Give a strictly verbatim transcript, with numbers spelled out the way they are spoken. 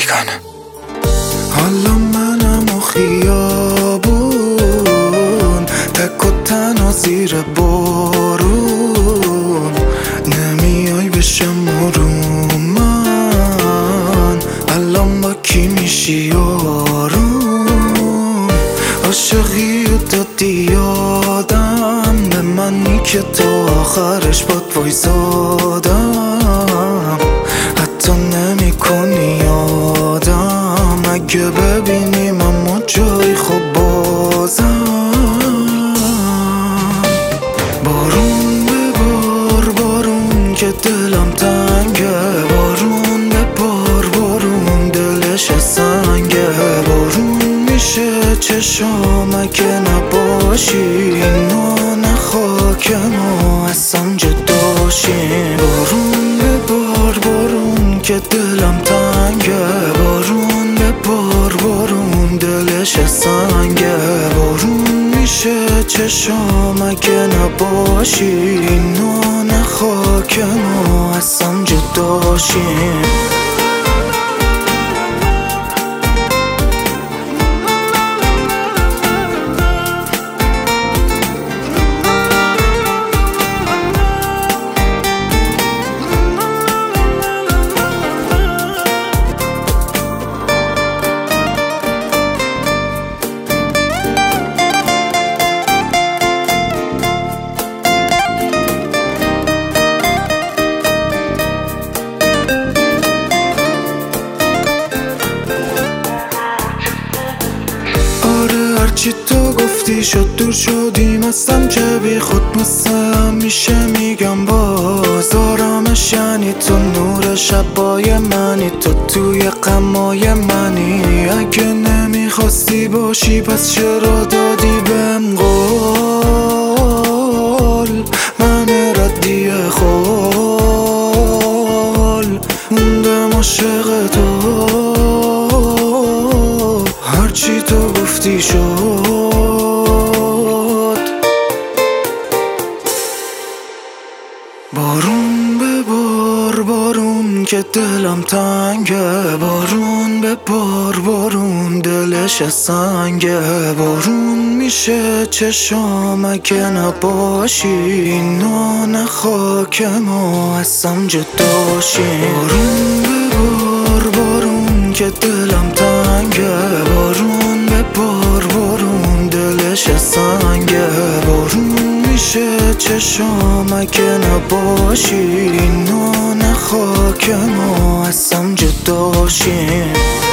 بیگانه. حالا منم و خیابون، تک و تنها زیر بارون، نمیای بشم رو من، الان با کی میشی آروم؟ عاشقی و دادی یادم، به منی که تا آخرش باد وایسادم، حتی نمی کنی یادم، اگه ببینیم اما جای خوب بازم. بارون ببار بارون که دلم تنگه، بارون ببار بارون دلش سنگه، بارون میشه چشام اگه نباشی، اینو خاک ما اصلا جداشیم. بارون ببار بارون که دلم تنگه، بارون ببار بارون دلش سنگه، بارون میشه چشام اگه نباشی، اینو خاک ما اصلا جداشیم. هرچی تو گفتی شد دور شدیم هستم که بی خود مثل همیشه میگم باز، آرامش یعنی تو، نور شبای منی، تو توی غمای منی، اگه نمیخواستی باشی پس چرا دادی بهم قول؟ من ردی خول موندم عاشق تو، هرچی تو گفتی شد. بارون ببار بارون که دلم تنگه، بارون ببار بارون دلش سنگه، بارون میشه چشام اگه نباشی، اینو خاک ما اصلا جداشیم. بارون ببار بارون که دلم تنگه، بارون ببار بارون دلش سنگه، بارون میشه چشام اگه نباشی، اینو خاک ما اصلا جداشیم.